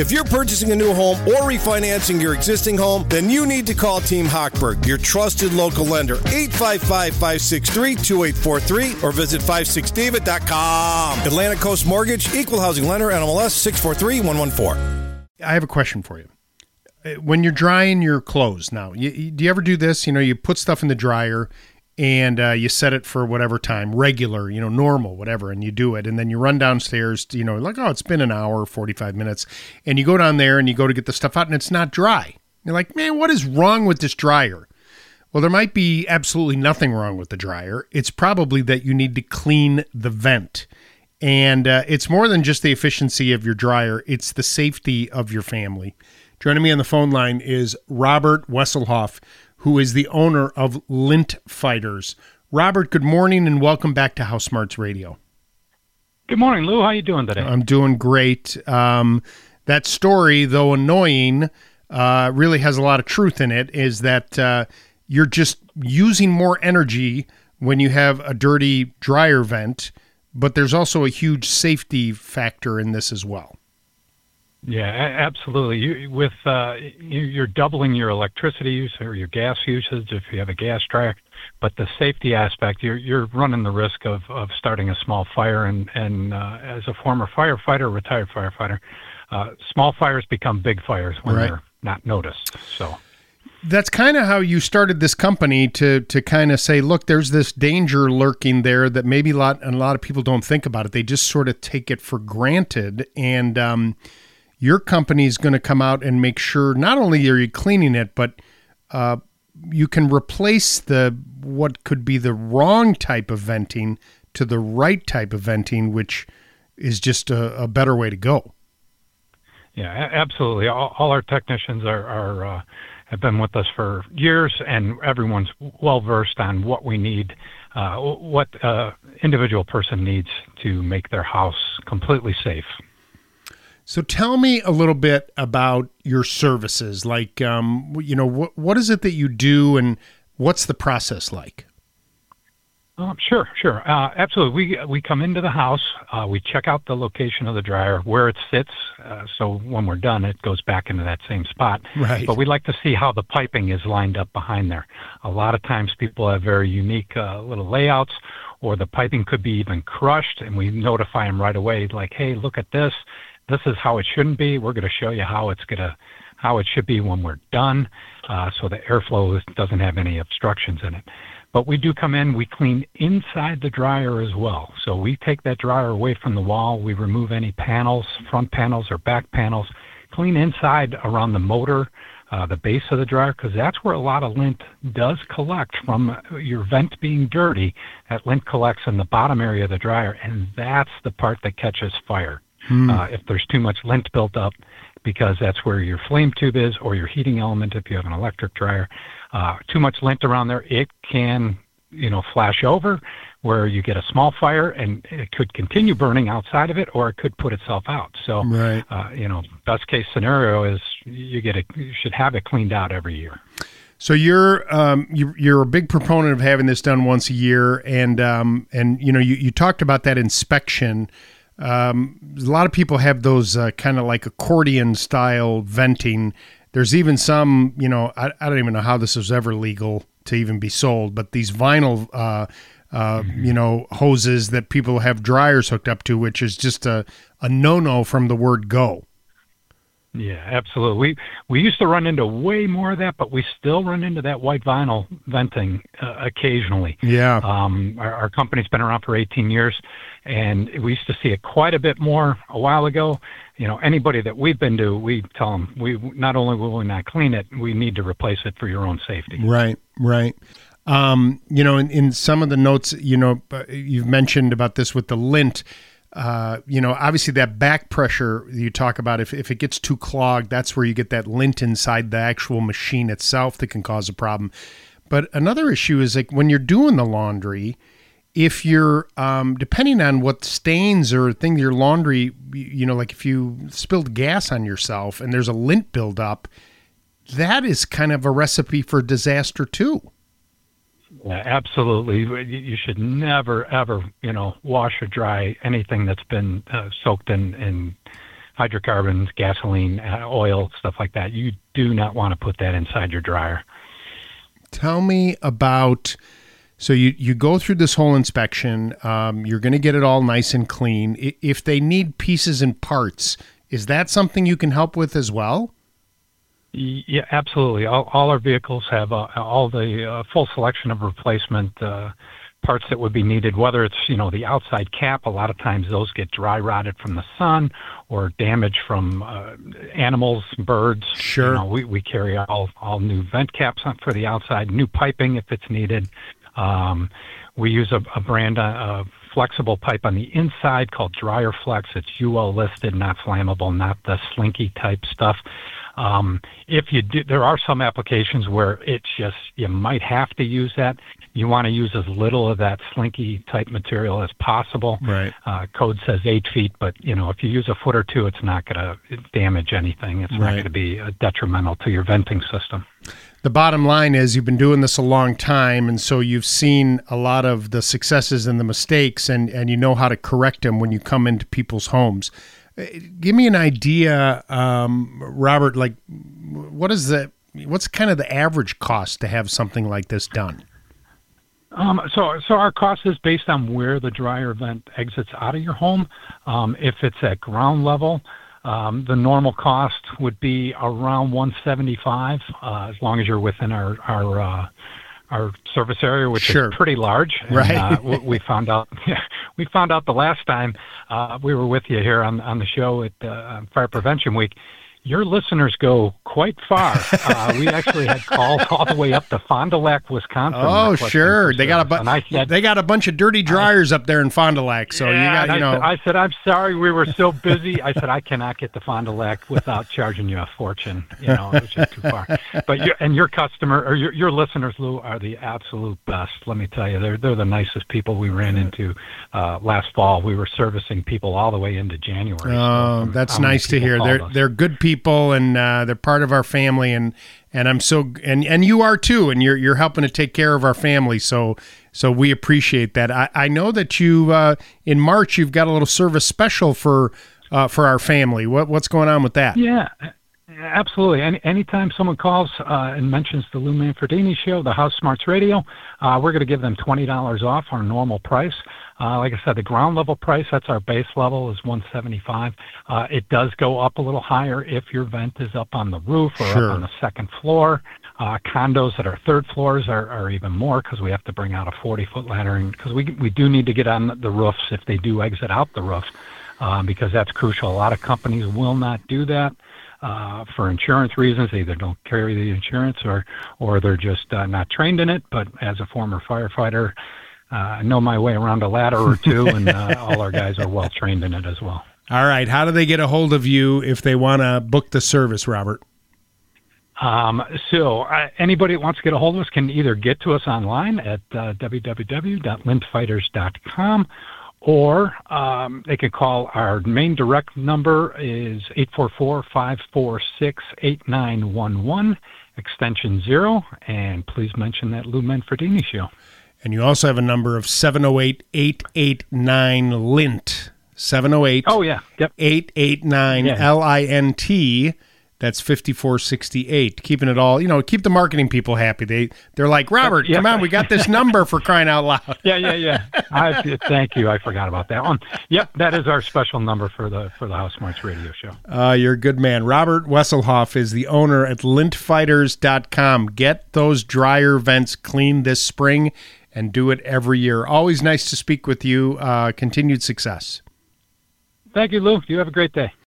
If you're purchasing a new home or refinancing your existing home, then you need to call Team Hochberg, your trusted local lender, 855-563-2843, or visit 56david.com. Atlantic Coast Mortgage, Equal Housing Lender, NMLS 643114. I have a question for you. When you're drying your clothes now, do you ever do this? You put stuff in the dryer and you set it for whatever time, regular, normal, whatever, and you do it. And then you run downstairs, like, oh, it's been an hour, 45 minutes. And you go down there and you go to get the stuff out and it's not dry. You're like, man, what is wrong with this dryer? Well, there might be absolutely nothing wrong with the dryer. It's probably that you need to clean the vent. And it's more than just the efficiency of your dryer. It's the safety of your family. Joining me on the phone line is Robert Wesselhoff, who is the owner of Lint Fighters. Robert, good morning and welcome back to House Smarts Radio. Good morning, Lou. How are you doing today? I'm doing great. That story, though annoying, really has a lot of truth in it, is that you're just using more energy when you have a dirty dryer vent, but there's also a huge safety factor in this as well. Yeah, absolutely. You're doubling your electricity use or your gas usage if you have a gas dryer, but the safety aspect, you're running the risk of starting a small fire. And as a former firefighter, retired firefighter, small fires become big fires when they're not noticed. So that's kind of how you started this company to kind of say, look, there's this danger lurking there that maybe a lot of people don't think about it. They just sort of take it for granted. And your company is going to come out and make sure not only are you cleaning it, but you can replace what could be the wrong type of venting to the right type of venting, which is just a better way to go. Yeah, absolutely. All our technicians have been with us for years, and everyone's well versed on what we need, what individual person needs to make their house completely safe. So tell me a little bit about your services. Like, what is it that you do and what's the process like? Sure. Absolutely. We come into the house, we check out the location of the dryer, where it sits. So when we're done, it goes back into that same spot. Right. But we like to see how the piping is lined up behind there. A lot of times people have very unique little layouts, or the piping could be even crushed, and we notify them right away, like, hey, look at this. This is how it shouldn't be. We're going to show you how it should be when we're done, so the airflow doesn't have any obstructions in it. But we do come in, we clean inside the dryer as well. So we take that dryer away from the wall, we remove any panels, front panels or back panels, clean inside around the motor, the base of the dryer, because that's where a lot of lint does collect from your vent being dirty. That lint collects in the bottom area of the dryer, and that's the part that catches fire. If there's too much lint built up, because that's where your flame tube is, or your heating element if you have an electric dryer. Too much lint around there, it can, flash over where you get a small fire, and it could continue burning outside of it, or it could put itself out. So, best case scenario is you should have it cleaned out every year. So you're a big proponent of having this done once a year, and you talked about that inspection. A lot of people have those kind of like accordion style venting. There's even some, I don't even know how this was ever legal to even be sold, but these vinyl, hoses that people have dryers hooked up to, which is just a no-no from the word go. Yeah, absolutely. We used to run into way more of that, but we still run into that white vinyl venting occasionally. Yeah. Our company's been around for 18 years, and we used to see it quite a bit more a while ago. Anybody that we've been to, we tell them, we not only will we not clean it, we need to replace it for your own safety. Right. In some of the notes, you've mentioned about this with the lint. Obviously that back pressure you talk about, if it gets too clogged, that's where you get that lint inside the actual machine itself that can cause a problem. But another issue is like when you're doing the laundry, if you're, depending on what stains or thing your laundry, like if you spilled gas on yourself and there's a lint buildup, that is kind of a recipe for disaster too. Yeah, absolutely. You should never, ever, wash or dry anything that's been soaked in hydrocarbons, gasoline, oil, stuff like that. You do not want to put that inside your dryer. Tell me about, so you go through this whole inspection. You're going to get it all nice and clean. If they need pieces and parts, is that something you can help with as well? Yeah, absolutely. All our vehicles have all the full selection of replacement parts that would be needed, whether it's, the outside cap. A lot of times those get dry rotted from the sun or damage from animals, birds. Sure. We carry all new vent caps for the outside, new piping if it's needed. We use a brand of flexible pipe on the inside called Dryer Flex. It's UL listed, not flammable, not the slinky type stuff. If you do, there are some applications where it's just, you might have to use that. You want to use as little of that slinky type material as possible. Right. Code says 8 feet, but if you use a foot or two, it's not going to damage anything. It's not going to be detrimental to your venting system. The bottom line is you've been doing this a long time, and so you've seen a lot of the successes and the mistakes, and you know how to correct them when you come into people's homes. Give me an idea, Robert, like what's kind of the average cost to have something like this done? So our cost is based on where the dryer vent exits out of your home. If it's at ground level, the normal cost would be around $175, as long as you're within our service area, which is pretty large. And, right. We found out the last time we were with you here on the show at Fire Prevention Week. Your listeners go quite far. We actually had calls all the way up to Fond du Lac, Wisconsin. Oh, sure. They got a bunch of dirty dryers up there in Fond du Lac. So I said, I'm sorry, we were so busy. I said, I cannot get to Fond du Lac without charging you a fortune. It was just too far. But your customer or your listeners, Lou, are the absolute best. Let me tell you, they're the nicest people we ran into last fall. We were servicing people all the way into January. Oh, that's nice to hear. They're good people. And they're part of our family, and I'm so and you are too, and you're helping to take care of our family. So we appreciate that. I know that you in March you've got a little service special for our family. What's going on with that? Yeah, absolutely. Anytime someone calls and mentions the Lou Manfredini Show, the House Smarts Radio, we're going to give them $20 off our normal price. Like I said, the ground level price, that's our base level, is $175. It does go up a little higher if your vent is up on the roof or up on the second floor. Condos that are third floors are even more because we have to bring out a 40-foot ladder, because we do need to get on the roofs if they do exit out the roof, because that's crucial. A lot of companies will not do that. For insurance reasons. They either don't carry the insurance or they're just not trained in it. But as a former firefighter, I know my way around a ladder or two, and all our guys are well trained in it as well. All right. How do they get a hold of you if they want to book the service, Robert? So anybody that wants to get a hold of us can either get to us online at www.lintfighters.com, or they can call our main direct number is 844-546-8911, extension 0, and please mention that Lou Manfredini Show. And you also have a number of 708-889-LINT. 708 889 LINT. That's 5468. Keeping it all, keep the marketing people happy. They're like, Robert, come on, we got this number for crying out loud. Yeah. Thank you. I forgot about that one. Yep, that is our special number for the House Smarts Radio Show. You're a good man. Robert Wesselhoff is the owner at lintfighters.com. Get those dryer vents cleaned this spring and do it every year. Always nice to speak with you. Continued success. Thank you, Lou. You have a great day.